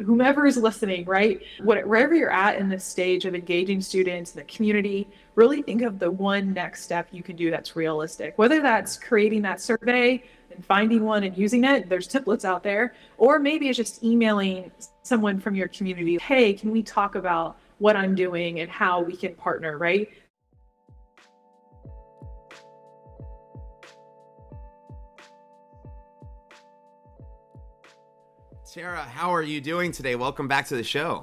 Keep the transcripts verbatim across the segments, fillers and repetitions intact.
whomever is listening, right? What, wherever you're at in this stage of engaging students, the community, really think of the one next step you can do that's realistic. Whether that's creating that survey and finding one and using it, there's templates out there, or maybe it's just emailing someone from your community, hey, can we talk about what I'm doing and how we can partner, right? Tara, how are you doing today? Welcome back to the show.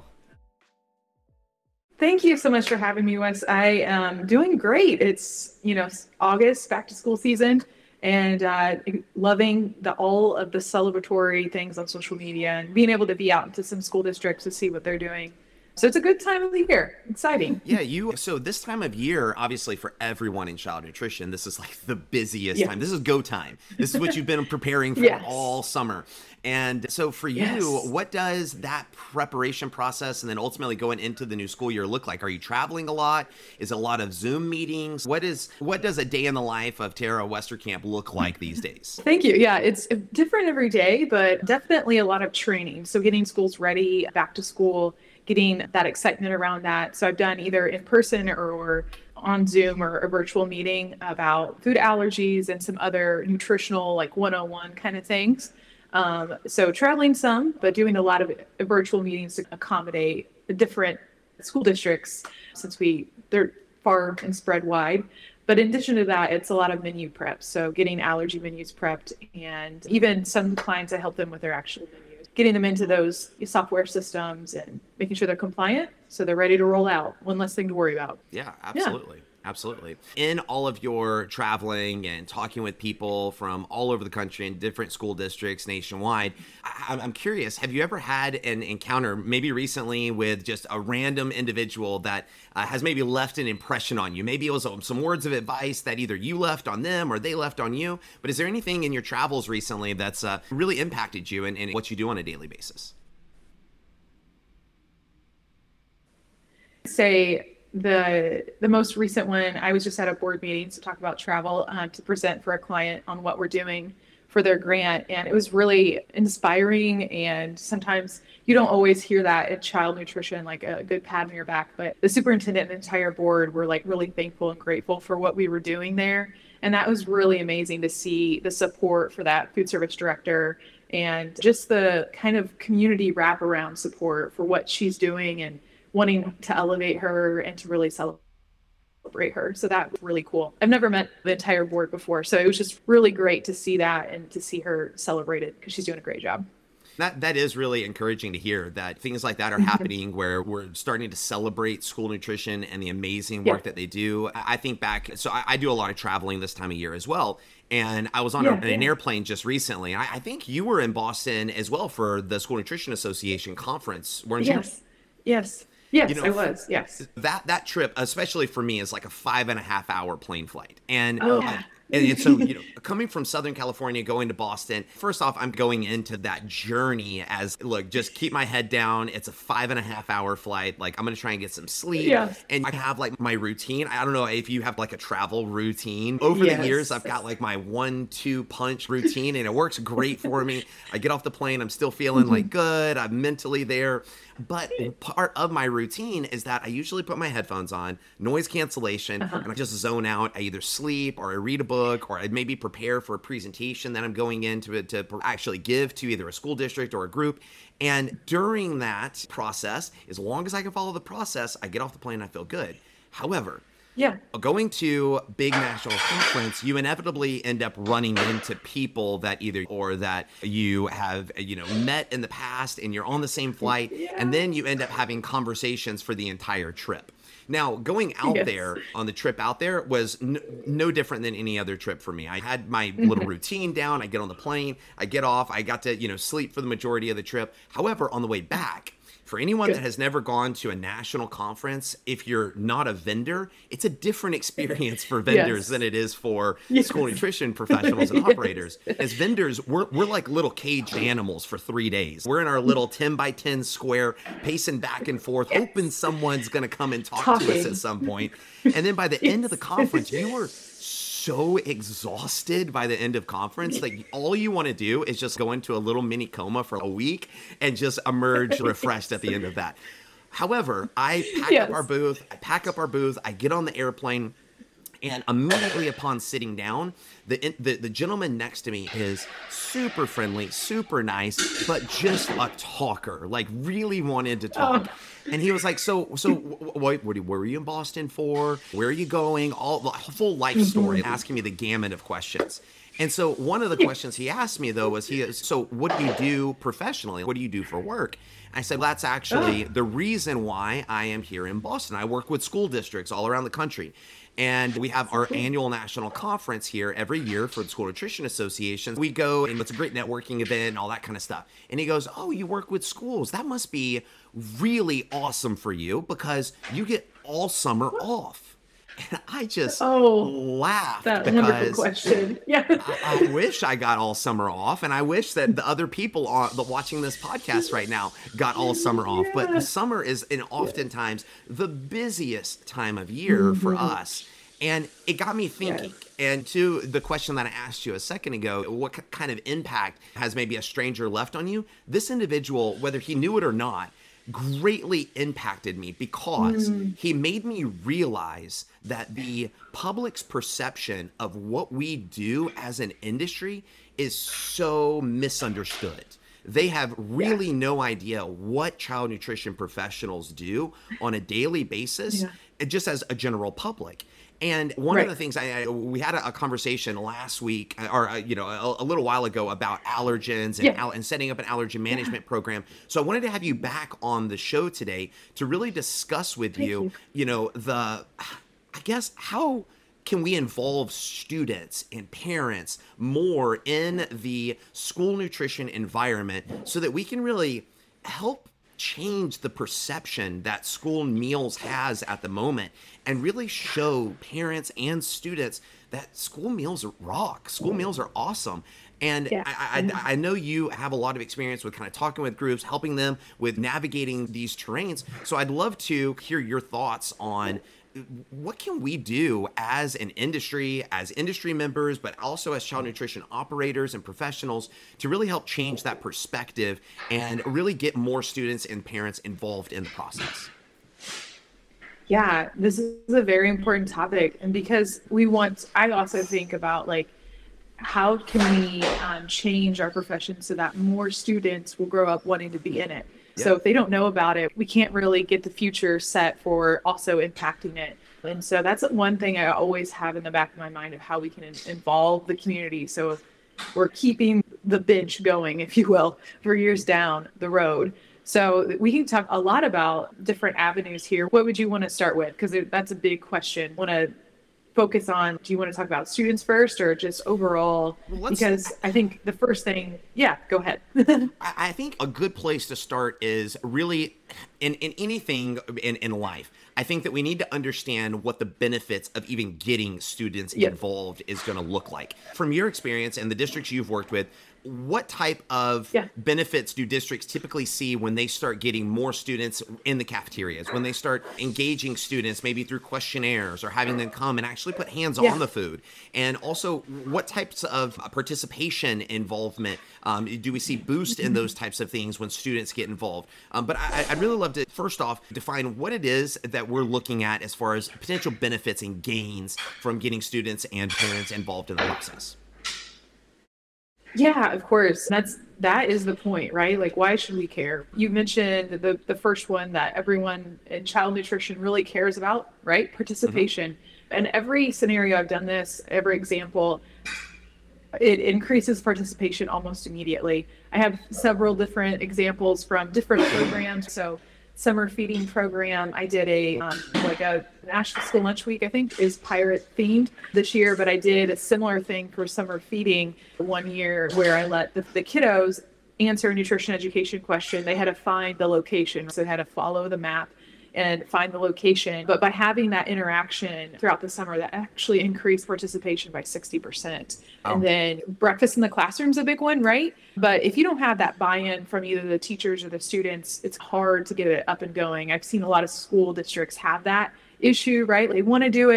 Thank you so much for having me, Wes. I am doing great. It's, you know, August, back to school season, and uh, loving the all of the celebratory things on social media and being able to be out into some school districts to see what they're doing. So it's a good time of the year. Exciting. Yeah, you. So this time of year, obviously for everyone in child nutrition, this is like the busiest Yeah. time. This is go time. This is what you've been preparing for Yes. all summer. And so for you, Yes. what does that preparation process and then ultimately going into the new school year look like? Are you traveling a lot? Is it a lot of Zoom meetings? What is what does a day in the life of Tara Westerkamp look like these days? Thank you. Yeah, it's different every day, but definitely a lot of training. So getting schools ready, back to school, getting that excitement around that. So I've done either in person or, or on Zoom or a virtual meeting about food allergies and some other nutritional, like one oh one kind of things. Um, so traveling some, but doing a lot of virtual meetings to accommodate the different school districts since we they're far and spread wide. But in addition to that, it's a lot of menu prep. So getting allergy menus prepped, and even some clients, I help them with their actual menus, getting them into those software systems and making sure they're compliant so they're ready to roll out. One less thing to worry about. Yeah, absolutely. Yeah. Absolutely. In all of your traveling and talking with people from all over the country in different school districts nationwide, I- I'm curious, have you ever had an encounter maybe recently with just a random individual that uh, has maybe left an impression on you? Maybe it was some words of advice that either you left on them or they left on you. But is there anything in your travels recently that's uh, really impacted you and, and what you do on a daily basis? Say the the most recent one, I was just at a board meeting to talk about travel um, to present for a client on what we're doing for their grant, and it was really inspiring. And sometimes you don't always hear that in child nutrition, like a good pat on your back, but the superintendent and the entire board were like really thankful and grateful for what we were doing there. And that was really amazing to see the support for that food service director and just the kind of community wraparound support for what she's doing and wanting to elevate her and to really celebrate her. So that was really cool. I've never met the entire board before, so it was just really great to see that and to see her celebrated because she's doing a great job. That that is really encouraging to hear that things like that are happening where we're starting to celebrate school nutrition and the amazing work yeah. that they do. I think back, so I, I do a lot of traveling this time of year as well. And I was on yeah, a, yeah. an airplane just recently. I, I think you were in Boston as well for the School Nutrition Association conference, weren't you? Yes, yes. Yes, you know, I was. Yes. That that trip, especially for me, is like a five and a half hour plane flight. And oh, uh, yeah. And, and so, you know, coming from Southern California, going to Boston, first off, I'm going into that journey as, look, just keep my head down. It's a five and a half hour flight. Like, I'm going to try and get some sleep. Yeah. And I have like my routine. I don't know if you have like a travel routine. Over yes. the years, I've got like my one, two punch routine, and it works great for me. I get off the plane. I'm still feeling mm-hmm. like good. I'm mentally there. But part of my routine is that I usually put my headphones on, noise cancellation, uh-huh. and I just zone out. I either sleep or I read a book or I maybe prepare for a presentation that I'm going in to, to actually give to either a school district or a group. And during that process, as long as I can follow the process, I get off the plane and I feel good. However, yeah. going to big national conference, you inevitably end up running into people that either or that you have, you know, met in the past and you're on the same flight. Yeah. And then you end up having conversations for the entire trip. Now, going out yes. there on the trip out there was n- no different than any other trip for me. I had my little routine down. I get on the plane, I get off, I got to, you know, sleep for the majority of the trip. However, on the way back, for anyone Good. that has never gone to a national conference, if you're not a vendor, it's a different experience for vendors yes. than it is for yes. school nutrition professionals and yes. operators. As vendors, we're we're like little caged animals for three days. We're in our little ten by ten square, pacing back and forth, yes. hoping someone's going to come and talk Talking. to us at some point. And then by the yes. end of the conference, you were so exhausted by the end of conference. Like all you want to do is just go into a little mini coma for a week and just emerge refreshed at the end of that. However, I pack Yes. up our booth, I pack up our booth, I get on the airplane, and immediately upon sitting down, the, the the gentleman next to me is super friendly, super nice, but just a talker, like really wanted to talk. Oh. And he was like, so, so what, what were you in Boston for? Where are you going? All the full life story, asking me the gamut of questions. And so one of the questions he asked me though was, he is, so what do you do professionally? What do you do for work? I said, well, that's actually Oh. the reason why I am here in Boston. I work with school districts all around the country. And we have our annual national conference here every year for the School Nutrition Association. We go and it's a great networking event and all that kind of stuff. And he goes, oh, you work with schools. That must be really awesome for you because you get all summer off. And I just Oh, laughed that wonderful because question. Yeah. I, I wish I got all summer off, and I wish that the other people on the watching this podcast right now got all summer off. But Yeah. summer is in oftentimes the busiest time of year for us. And it got me thinking. Yes. And to the question that I asked you a second ago, what k- kind of impact has maybe a stranger left on you? This individual, whether he knew it or not, greatly impacted me because he made me realize that the public's perception of what we do as an industry is so misunderstood. They have really no idea what child nutrition professionals do on a daily basis, Yeah. just as a general public. And one Right. of the things I, I we had a, a conversation last week, or uh, you know, a, a little while ago about allergens and Yeah. al- and setting up an allergen management program. So I wanted to have you back on the show today to really discuss with Thank you, you. you know, the, I guess how can we involve students and parents more in the school nutrition environment so that we can really help change the perception that school meals has at the moment and really show parents and students that school meals are rock. School meals are awesome. And Yeah. I, I, I know you have a lot of experience with kind of talking with groups, helping them with navigating these terrains. So I'd love to hear your thoughts on what can we do as an industry, as industry members, but also as child nutrition operators and professionals to really help change that perspective and really get more students and parents involved in the process. Yeah, this is a very important topic. And because we want, I also think about like, how can we um, change our profession so that more students will grow up wanting to be in it? So Yeah. if they don't know about it, we can't really get the future set for also impacting it. And so that's one thing I always have in the back of my mind of how we can in- involve the community. So if we're keeping the bench going, if you will, for years down the road. So we can talk a lot about different avenues here. What would you want to start with? Because that's a big question. Want to focus on, do you want to talk about students first or just overall? Well, let's- Because I think the first thing, yeah, go ahead. I I think a good place to start is really in, in anything in, in life. I think that we need to understand what the benefits of even getting students Yep. involved is going to look like. From your experience and the districts you've worked with, what type of Yeah. benefits do districts typically see when they start getting more students in the cafeterias, when they start engaging students maybe through questionnaires or having them come and actually put hands Yeah. on the food? And also, what types of participation involvement um, do we see boost in those types of things when students get involved? Um, but I, I'd really love to, first off, define what it is that we're looking at as far as potential benefits and gains from getting students and parents involved in the process. Yeah, of course. That's that is the point, right? Like, why should we care? You mentioned the the first one that everyone in child nutrition really cares about, right? Participation. And every scenario I've done this, every example, it increases participation almost immediately. I have several different examples from different programs. So summer feeding program, I did a um, like a National School Lunch Week, I think, is pirate themed this year, but I did a similar thing for summer feeding one year where I let the, the kiddos answer a nutrition education question. They had to find the location, so they had to follow the map and find the location. But by having that interaction throughout the summer, that actually increased participation by sixty percent. Oh. And then breakfast in the classroom is a big one, right? But if you don't have that buy-in from either the teachers or the students, it's hard to get it up and going. I've seen a lot of school districts have that issue, right? They want to do it.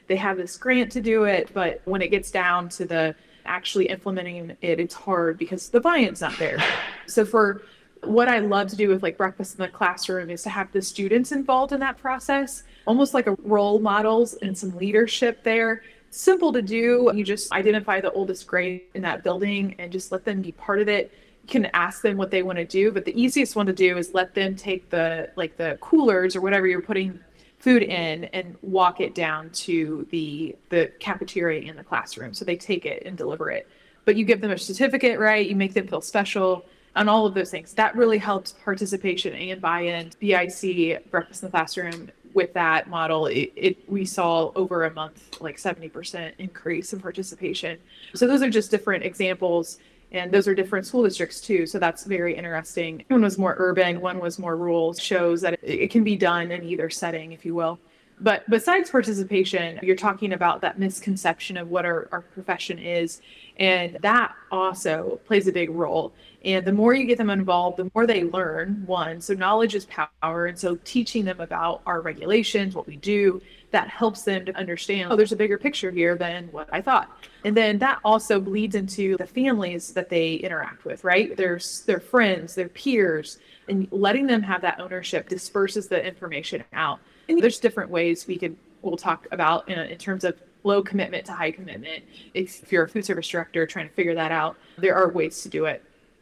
they have this grant to do it, but when it gets down to the actually implementing it, it's hard because the buy-in's not there. So for what I love to do with like breakfast in the classroom is to have the students involved in that process, almost like a role models and some leadership there. Simple to do. You just identify the oldest grade in that building and just let them be part of it. You can ask them what they want to do, but the easiest one to do is let them take the like the coolers or whatever you're putting food in and walk it down to the the cafeteria in the classroom. So they take it and deliver it. But you give them a certificate, right? You make them feel special and all of those things. That really helps participation and buy-in. B I C, Breakfast in the Classroom, with that model, it, it we saw over a month like seventy percent increase in participation. So those are just different examples. And those are different school districts too. So that's very interesting. One was more urban, one was more rural. Shows that it, it can be done in either setting, if you will. But besides participation, you're talking about that misconception of what our, our profession is. And that also plays a big role. And the more you get them involved, the more they learn, one. So knowledge is power. And so teaching them about our regulations, what we do, that helps them to understand, oh, there's a bigger picture here than what I thought. And then that also bleeds into the families that they interact with, right? Their, their friends, their peers, and letting them have that ownership disperses the information out. And there's different ways we could, we'll talk about in, in terms of low commitment to high commitment. If, if you're a food service director trying to figure that out, there are ways to do it.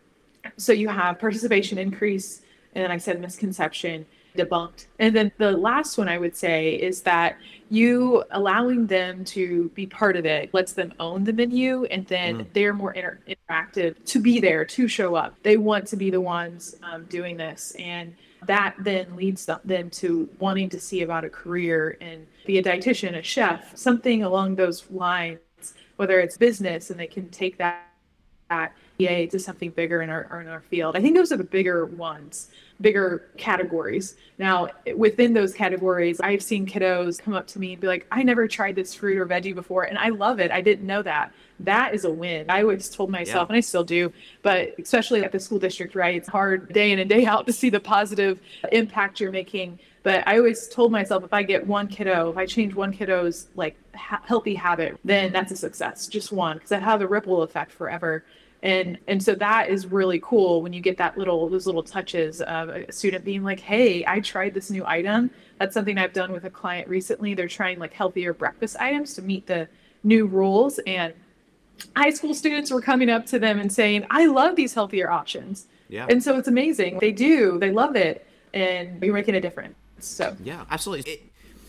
So you have participation increase, and then I said misconception debunked. And then the last one I would say is that you allowing them to be part of it lets them own the menu, and then mm. they're more inter- interactive to be there, to show up. They want to be the ones um, doing this. And that then leads them to wanting to see about a career and be a dietitian, a chef, something along those lines, whether it's business and they can take that, that E A to something bigger in our, in our field. I think those are the bigger ones, bigger categories. Now, within those categories, I've seen kiddos come up to me and be like, I never tried this fruit or veggie before, and I love it. I didn't know that. That is a win. I always told myself, yeah. and I still do, but especially at the school district, right? It's hard day in and day out to see the positive impact you're making. But I always told myself, if I get one kiddo, if I change one kiddo's like ha- healthy habit, then that's a success, just one, because that has a ripple effect forever. And and so that is really cool when you get that little those little touches of a student being like, hey, I tried this new item. That's something I've done with a client recently. They're trying like healthier breakfast items to meet the new rules. And high school students were coming up to them and saying, I love these healthier options. Yeah. And so it's amazing. They do. They love it. And you're making a difference. So yeah, absolutely. It,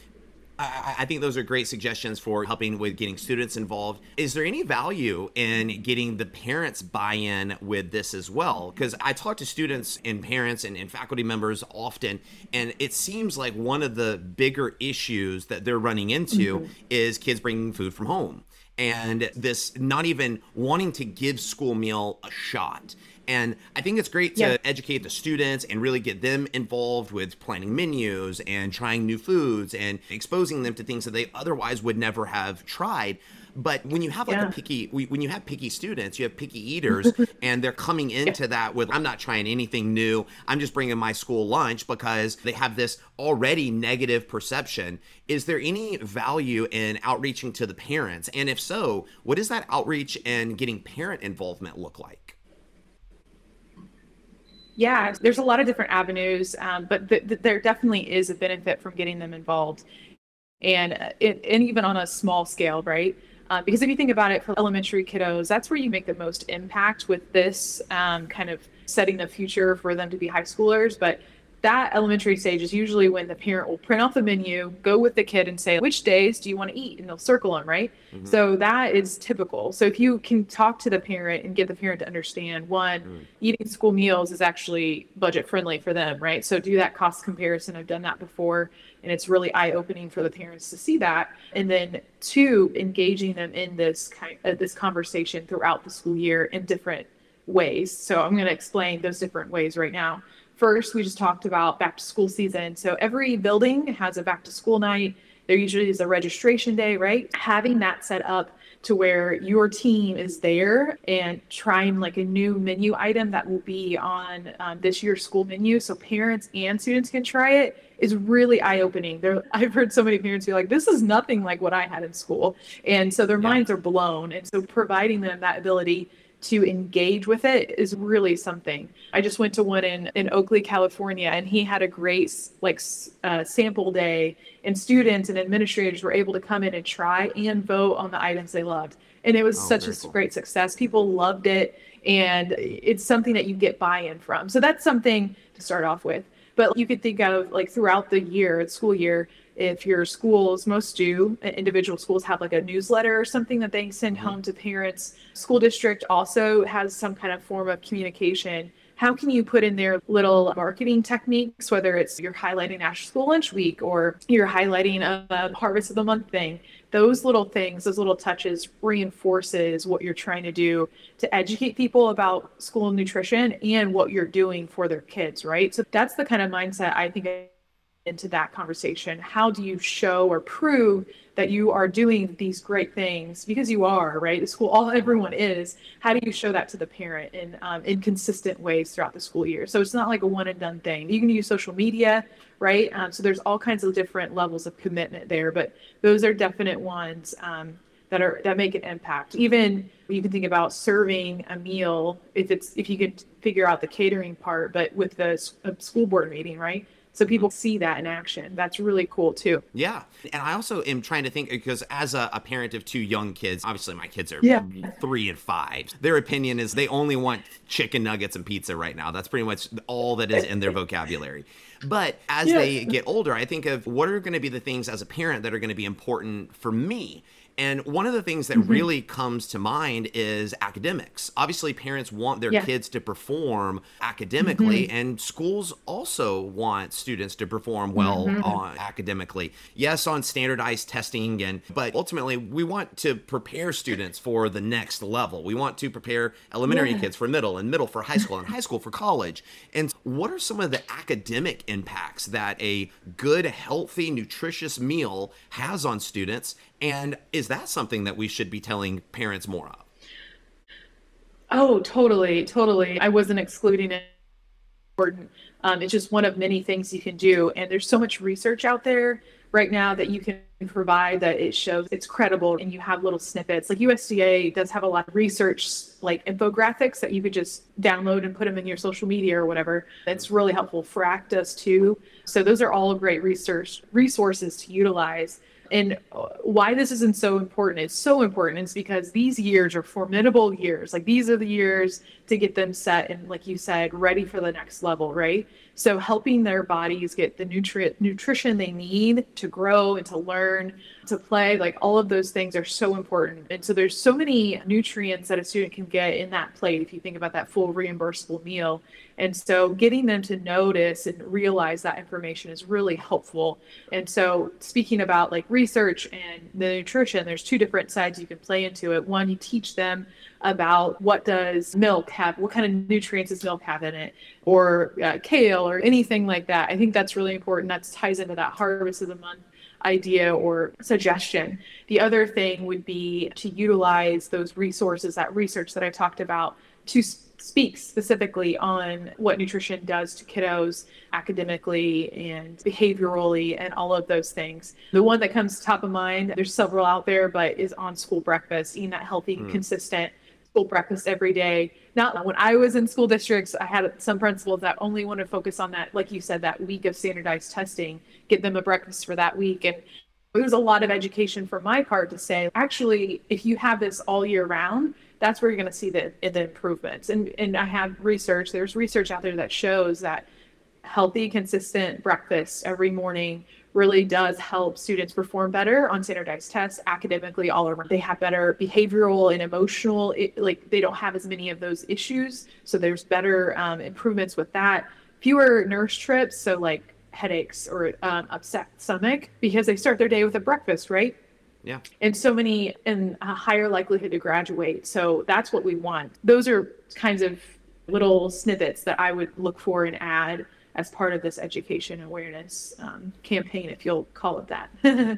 I, I think those are great suggestions for helping with getting students involved. Is there any value in getting the parents buy-in with this as well? Because I talk to students and parents and, and faculty members often, and it seems like one of the bigger issues that they're running into mm-hmm. is kids bringing food from home. And this not even wanting to give school meal a shot. And I think it's great to yeah. educate the students and really get them involved with planning menus and trying new foods and exposing them to things that they otherwise would never have tried. But when you have like yeah. a picky, when you have picky students, you have picky eaters, and they're coming into yeah. that with, I'm not trying anything new. I'm just bringing my school lunch, because they have this already negative perception. Is there any value in outreaching to the parents? And if so, what does that outreach and getting parent involvement look like? Yeah, there's a lot of different avenues, um, but th- th- there definitely is a benefit from getting them involved. And, uh, it, and even on a small scale, right? Uh, because if you think about it for elementary kiddos, that's where you make the most impact with this um, kind of setting the future for them to be high schoolers. But that elementary stage is usually when the parent will print off the menu, go with the kid and say, which days do you want to eat? And they'll circle them, right? Mm-hmm. So that is typical. So if you can talk to the parent and get the parent to understand, one, mm. eating school meals is actually budget friendly for them, right? So do that cost comparison. I've done that before, and it's really eye-opening for the parents to see that. And then two, engaging them in this kind of this conversation throughout the school year in different ways. So I'm going to explain those different ways right now. First, we just talked about back to school season. So every building has a back to school night. There usually is a registration day, right? Having that set up to where your team is there and trying like a new menu item that will be on um, this year's school menu so parents and students can try it is really eye-opening. There, I've heard so many parents be like, this is nothing like what I had in school. And so their Yeah. minds are blown. And so providing them that ability to engage with it is really something. I just went to one in, in Oakley, California, and he had a great like uh, sample day, and students and administrators were able to come in and try and vote on the items they loved. And it was Oh, such a very cool. great success. People loved it, and it's something that you get buy-in from. So that's something to start off with. But you could think of like throughout the year, school year, if your schools, most do, individual schools have like a newsletter or something that they send Mm-hmm. home to parents. School district also has some kind of form of communication. How can you put in there little marketing techniques, whether it's you're highlighting National School Lunch Week or you're highlighting a, a Harvest of the Month thing? Those little things, those little touches reinforces what you're trying to do to educate people about school nutrition and what you're doing for their kids, right? So that's the kind of mindset I think into that conversation. How do you show or prove that you are doing these great things? Because you are, right? The school, all everyone is. How do you show that to the parent in um, in consistent ways throughout the school year? So it's not like a one and done thing. You can use social media, right? Um, so there's all kinds of different levels of commitment there, but those are definite ones um, that are that make an impact. Even you can think about serving a meal if it's if you could figure out the catering part, but with the s- a school board meeting, right? So people see that in action. That's really cool too. Yeah. And I also am trying to think because as a, a parent of two young kids, obviously my kids are Yeah. three and five. Their opinion is they only want chicken nuggets and pizza right now. That's pretty much all that is in their vocabulary. But as Yeah. they get older, I think of what are going to be the things as a parent that are going to be important for me. And one of the things that Mm-hmm. really comes to mind is academics. Obviously, parents want their Yeah. kids to perform academically, and schools also want students to perform well on academically. Yes, on standardized testing, and but ultimately, we want to prepare students for the next level. We want to prepare elementary Yeah. kids for middle, and middle for high school, and high school for college. And what are some of the academic impacts that a good, healthy, nutritious meal has on students? And is that something that we should be telling parents more of? Oh, totally, totally. I wasn't excluding it. Important. Um, it's just one of many things you can do. And there's so much research out there right now that you can provide that it shows it's credible and you have little snippets. Like U S D A does have a lot of research, like infographics that you could just download and put them in your social media or whatever. It's really helpful. FRAC does too. So those are all great research resources to utilize. And why this isn't so important, it's so important is because these years are formidable years. Like these are the years to get them set and, like you said, ready for the next level, right? So helping their bodies get the nutrient nutrition they need to grow and to learn, to play, like all of those things are so important. And so there's so many nutrients that a student can get in that plate if you think about that full reimbursable meal. And so getting them to notice and realize that information is really helpful. And so speaking about like research and the nutrition, there's two different sides you can play into it. One, you teach them about what does milk have, what kind of nutrients does milk have in it, or uh, kale or anything like that. I think that's really important. That ties into that harvest of the month idea or suggestion. The other thing would be to utilize those resources, that research that I talked about, to speak specifically on what nutrition does to kiddos academically and behaviorally and all of those things. The one that comes top of mind, there's several out there, but is on school breakfast, eating that healthy, Mm. consistent school breakfast every day. Not when I was in school districts, I had some principals that only want to focus on that, like you said, that week of standardized testing, get them a breakfast for that week. And it was a lot of education for my part to say, actually, if you have this all year round, that's where you're going to see the, the improvements. And, and I have research, there's research out there that shows that healthy, consistent breakfast every morning really does help students perform better on standardized tests academically all around. They have better behavioral and emotional, it, like they don't have as many of those issues. So there's better um, improvements with that. Fewer nurse trips, so like headaches or um, upset stomach, because they start their day with a breakfast, right? Yeah. And so many in a higher likelihood to graduate. So that's what we want. Those are kinds of little snippets that I would look for and add as part of this education awareness um, campaign, if you'll call it that.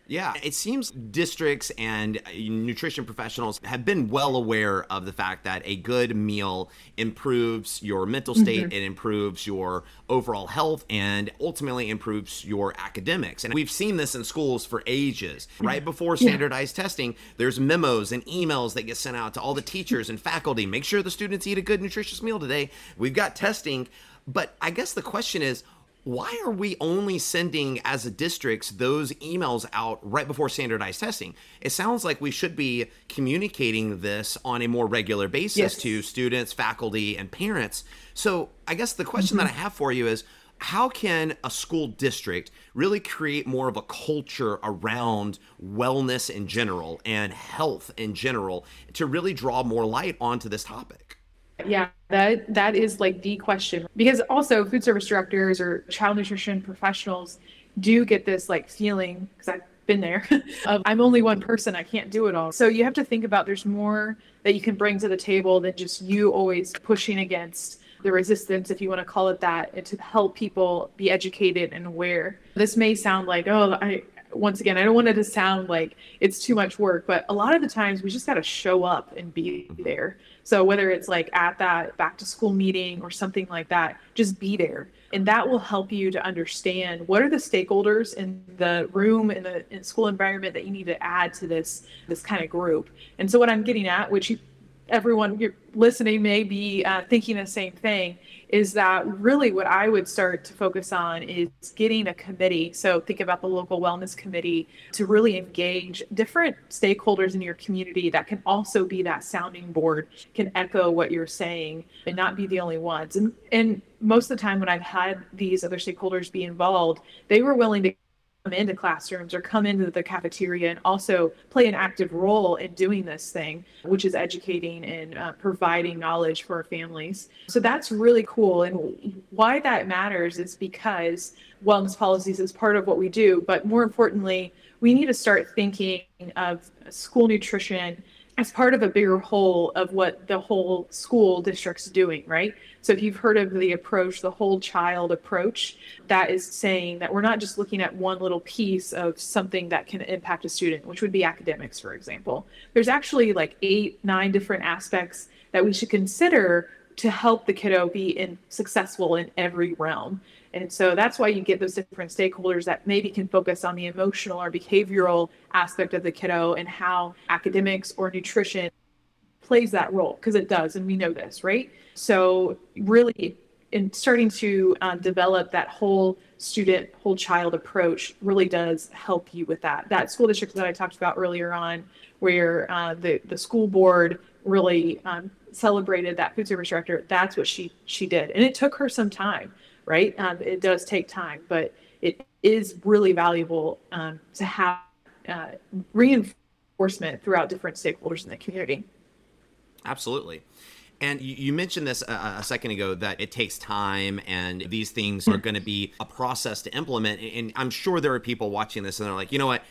Yeah, it seems districts and uh, nutrition professionals have been well aware of the fact that a good meal improves your mental state, it improves your overall health, and ultimately improves your academics. And we've seen this in schools for ages. Right before standardized yeah. testing, there's memos and emails that get sent out to all the teachers and faculty. Make sure the students eat a good, nutritious meal today. We've got testing. But I guess the question is, why are we only sending, as a districts, those emails out right before standardized testing? It sounds like we should be communicating this on a more regular basis yes. to students, faculty, and parents. So I guess the question mm-hmm. that I have for you is, how can a school district really create more of a culture around wellness in general and health in general to really draw more light onto this topic? Yeah, that that is like the question, because also food service directors or child nutrition professionals do get this like feeling, because I've been there, of I'm only one person, I can't do it all. So you have to think about there's more that you can bring to the table than just you always pushing against the resistance, if you want to call it that, and to help people be educated and aware. This may sound like, oh, I once again, I don't want it to sound like it's too much work, but a lot of the times we just got to show up and be there. So whether it's like at that back to school meeting or something like that, just be there. And that will help you to understand what are the stakeholders in the room, in the in school environment that you need to add to this, this kind of group. And so what I'm getting at, which you, everyone you're listening may be uh, thinking the same thing, is that really what I would start to focus on is getting a committee. So think about the local wellness committee to really engage different stakeholders in your community that can also be that sounding board, can echo what you're saying and not be the only ones. And, and most of the time when I've had these other stakeholders be involved, they were willing to come into classrooms or come into the cafeteria and also play an active role in doing this thing, which is educating and uh, providing knowledge for our families. So that's really cool. And why that matters is because wellness policies is part of what we do, but more importantly, we need to start thinking of school nutrition as part of a bigger whole of what the whole school district's doing, right? So if you've heard of the approach, the whole child approach, that is saying that we're not just looking at one little piece of something that can impact a student, which would be academics, for example. There's actually like eight, nine different aspects that we should consider to help the kiddo be in, successful in every realm. And so that's why you get those different stakeholders that maybe can focus on the emotional or behavioral aspect of the kiddo and how academics or nutrition plays that role, because it does, and we know this, right? So really in starting to uh, develop that whole student, whole child approach really does help you with that. That school district that I talked about earlier on, where uh, the, the school board really um, celebrated that food service director, that's what she she did. And it took her some time, right? Um, it does take time, but it is really valuable um, to have uh, reinforcement throughout different stakeholders in the community. Absolutely. And you mentioned this a, a second ago, that it takes time and these things are going to be a process to implement. And I'm sure there are people watching this and they're like, you know what,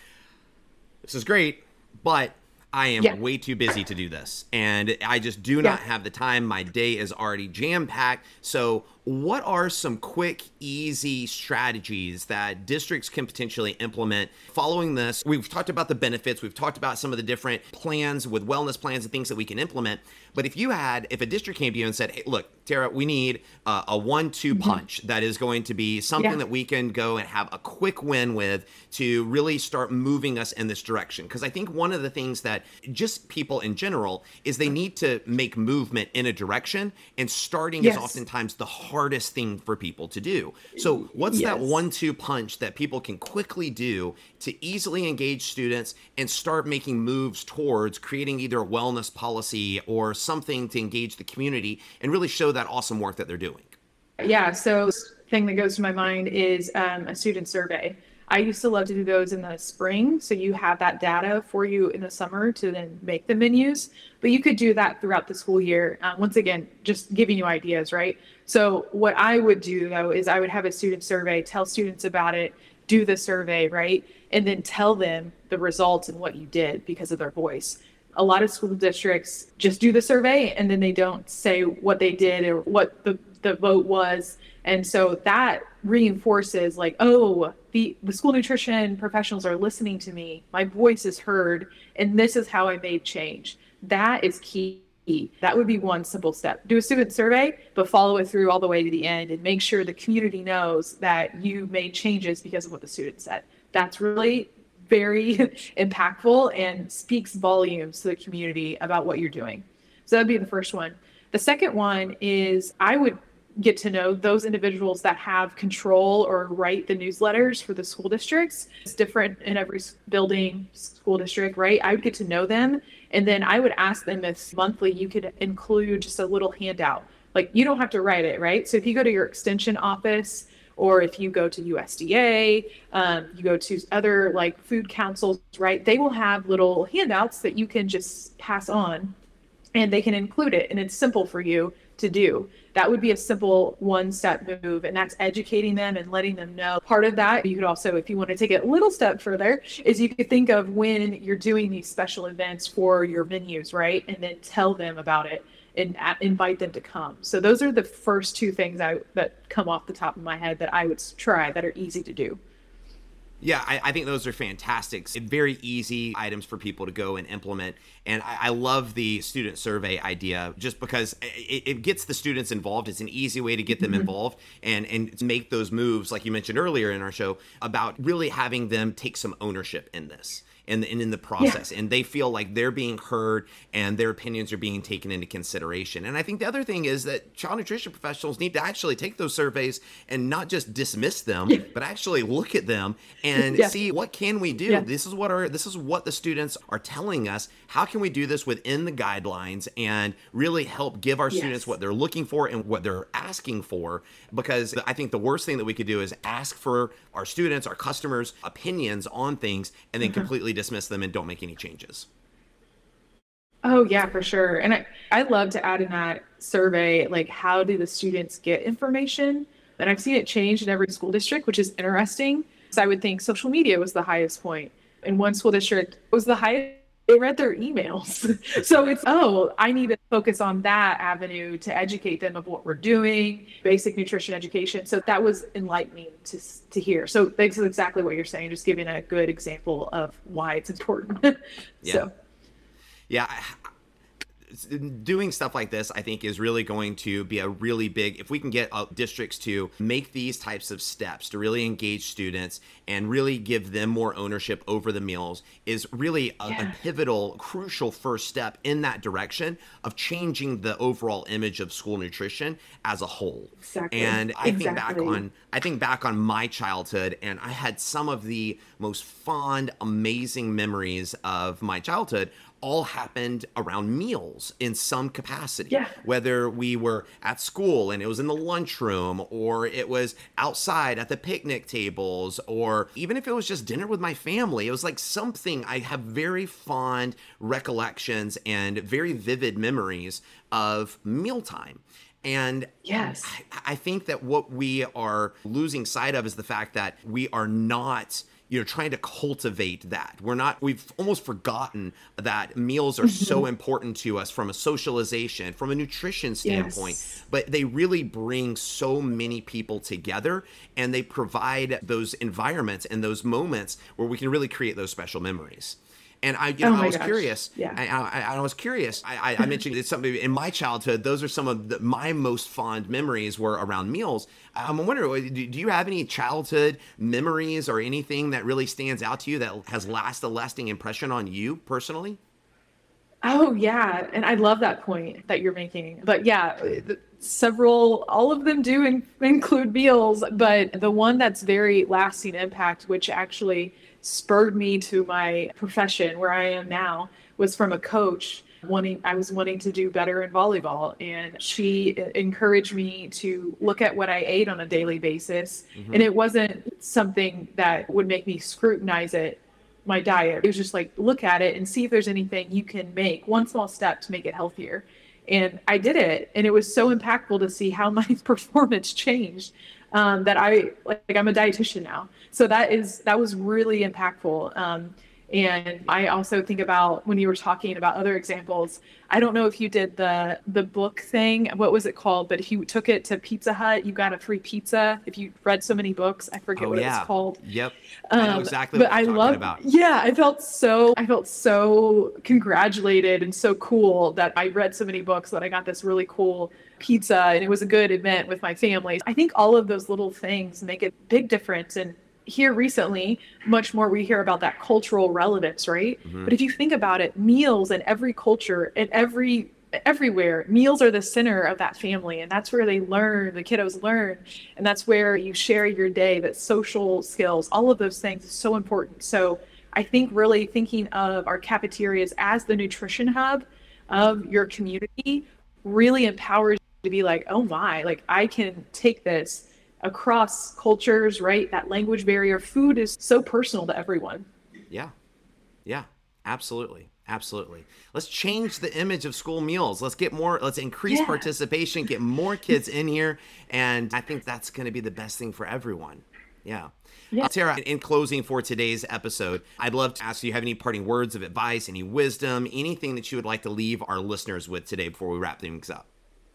this is great, but I am yeah. way too busy to do this. And I just do not yeah. have the time. My day is already jam-packed. So what are some quick, easy strategies that districts can potentially implement following this? We've talked about the benefits. We've talked about some of the different plans with wellness plans and things that we can implement. But if you had, if a district came to you and said, hey, look, Tara, we need uh, a one two mm-hmm. punch that is going to be something yeah. that we can go and have a quick win with to really start moving us in this direction. Because I think one of the things that just people in general is they need to make movement in a direction, and starting yes. is oftentimes the hardest thing for people to do. So what's yes. that one two punch that people can quickly do to easily engage students and start making moves towards creating either a wellness policy or something to engage the community and really show that awesome work that they're doing? Yeah, so thing that goes to my mind is um, a student survey. I used to love to do those in the spring, so you have that data for you in the summer to then make the menus, but you could do that throughout the school year. Uh, once again, just giving you ideas, right? So what I would do though is I would have a student survey, tell students about it, do the survey, right? And then tell them the results and what you did because of their voice. A lot of school districts just do the survey and then they don't say what they did or what the, the vote was. And so that reinforces like, oh, the, the school nutrition professionals are listening to me. My voice is heard, and this is how I made change. That is key. That would be one simple step. Do a student survey, but follow it through all the way to the end and make sure the community knows that you made changes because of what the student said. That's really very impactful and speaks volumes to the community about what you're doing. So that'd be the first one. The second one is I would get to know those individuals that have control or write the newsletters for the school districts. It's different in every building, school district, right? I would get to know them. And then I would ask them if monthly you could include just a little handout. Like, you don't have to write it, right? So if you go to your extension office, or if you go to U S D A, um, you go to other like food councils, right? They will have little handouts that you can just pass on, and they can include it. And it's simple for you to do. That would be a simple one-step move, and that's educating them and letting them know. Part of that, you could also, if you want to take it a little step further, is you could think of when you're doing these special events for your venues, right? And then tell them about it and invite them to come. So those are the first two things I, that come off the top of my head that I would try that are easy to do. Yeah, I, I think those are fantastic. Very easy items for people to go and implement. And I, I love the student survey idea just because it, it gets the students involved. It's an easy way to get them mm-hmm. involved and, and make those moves, like you mentioned earlier in our show, about really having them take some ownership in this. And, and in the process, yeah. and they feel like they're being heard and their opinions are being taken into consideration. And I think the other thing is that child nutrition professionals need to actually take those surveys and not just dismiss them, yeah. but actually look at them and yeah. see what can we do. Yeah. This is what our this is what the students are telling us. How can we do this within the guidelines and really help give our yes. students what they're looking for and what they're asking for? Because I think the worst thing that we could do is ask for our students, our customers' opinions on things, and then mm-hmm. completely dismiss them and don't make any changes. Oh yeah, for sure. And I, I love to add in that survey, like, how do the students get information? And I've seen it change in every school district, which is interesting. So I would think social media was the highest point. In one school district, it was the highest. They read their emails. So it's, oh, I need to focus on that avenue to educate them of what we're doing, basic nutrition education. So that was enlightening to to hear. So this is exactly what you're saying, just giving a good example of why it's important. Yeah. So. Yeah. Doing stuff like this, I think, is really going to be a really big, if we can get uh, districts to make these types of steps to really engage students and really give them more ownership over the meals, is really a, yeah. a pivotal, crucial first step in that direction of changing the overall image of school nutrition as a whole. Exactly. And I exactly. think back on, I think back on my childhood, and I had some of the most fond, amazing memories of my childhood all happened around meals in some capacity. Yeah. Whether we were at school and it was in the lunchroom, or it was outside at the picnic tables, or even if it was just dinner with my family, it was like something. I have very fond recollections and very vivid memories of mealtime. And yes, I, I think that what we are losing sight of is the fact that we are not, you know, trying to cultivate that. We're not, we've almost forgotten that meals are mm-hmm. so important to us from a socialization, from a nutrition standpoint, yes. but they really bring so many people together, and they provide those environments and those moments where we can really create those special memories. And I, you know, oh I was gosh. curious. Yeah. I, I, I was curious. I, I, I mentioned it's something in my childhood. Those are some of the, my most fond memories were around meals. I'm wondering, do, do you have any childhood memories or anything that really stands out to you that has last a lasting impression on you personally? Oh yeah, and I love that point that you're making. But yeah, several, all of them do in, include meals, but the one that's very lasting impact, which actually spurred me to my profession where I am now, was from a coach wanting, I was wanting to do better in volleyball. And she encouraged me to look at what I ate on a daily basis. Mm-hmm. And it wasn't something that would make me scrutinize it, my diet. It was just like, look at it and see if there's anything you can make, one small step to make it healthier. And I did it. And it was so impactful to see how my performance changed. Um, that I like, like I'm a dietitian now. So that is, that was really impactful. Um, And I also think about when you were talking about other examples, I don't know if you did the the book thing. What was it called? But if you took it to Pizza Hut, you got a free pizza. If you read so many books, I forget Oh what it's yeah. called. Yep. I know Um, exactly but what I you're talking love, about. yeah, I felt so, I felt so congratulated and so cool that I read so many books that I got this really cool pizza and it was a good event with my family. I think all of those little things make a big difference. And here recently, much more we hear about that cultural relevance, right? Hmm. But if you think about it, meals in every culture, in every everywhere, meals are the center of that family, and that's where they learn, the kiddos learn, and that's where you share your day, that social skills, all of those things is so important. So I think really thinking of our cafeterias as the nutrition hub of your community really empowers you to be like, oh my, like I can take this across cultures, right? That language barrier. Food is so personal to everyone. Yeah. Yeah. Absolutely. Absolutely. Let's change the image of school meals. Let's get more, let's increase Yeah. participation, get more kids in here. And I think that's going to be the best thing for everyone. Yeah. Uh, Yeah. Tara, in closing for today's episode, I'd love to ask you, have any parting words of advice, any wisdom, anything that you would like to leave our listeners with today before we wrap things up?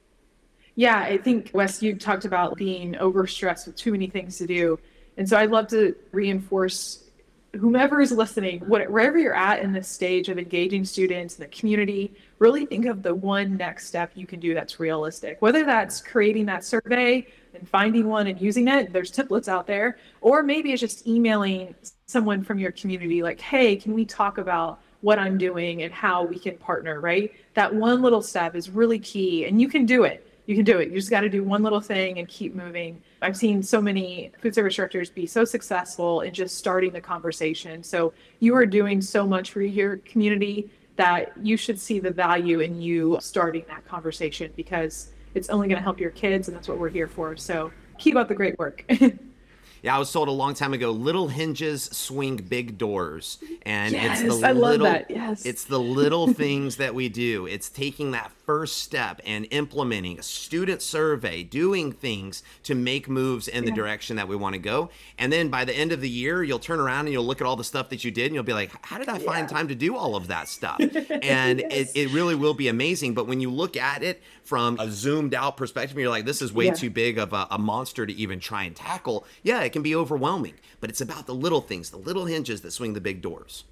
Yeah, I think Wes, you talked about being overstressed with too many things to do. And so I'd love to reinforce whomever is listening, what, wherever you're at in this stage of engaging students in the community, really think of the one next step you can do that's realistic. Whether that's creating that survey and finding one and using it, there's templates out there, or maybe it's just emailing someone from your community like, hey, can we talk about what I'm doing and how we can partner, right? That one little step is really key, and you can do it. You can do it. You just got to do one little thing and keep moving. I've seen so many food service directors be so successful in just starting the conversation. So you are doing so much for your community that you should see the value in you starting that conversation, because it's only going to help your kids, and that's what we're here for. So keep up the great work. Yeah, I was told a long time ago, little hinges swing big doors. And it's the Yes, I love little that. Yes. it's the little things that we do. It's taking that first step and implementing a student survey, doing things to make moves in the Yeah. direction that we want to go. And then by the end of the year, you'll turn around and you'll look at all the stuff that you did and you'll be like, how did I find Yeah. time to do all of that stuff? And Yes. it, it really will be amazing. But when you look at it from a zoomed out perspective, you're like, this is way Yeah. too big of a, a monster to even try and tackle. Yeah, it can be overwhelming, but it's about the little things, the little hinges that swing the big doors.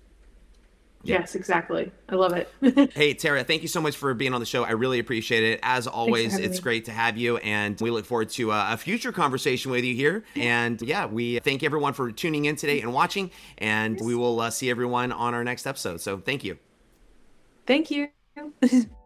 Yes, exactly. I love it. Hey, Tara, thank you so much for being on the show. I really appreciate it. As always, having it's me. great to have you, and we look forward to uh, a future conversation with you here. And yeah, we thank everyone for tuning in today and watching, and we will uh, see everyone on our next episode. So thank you. Thank you.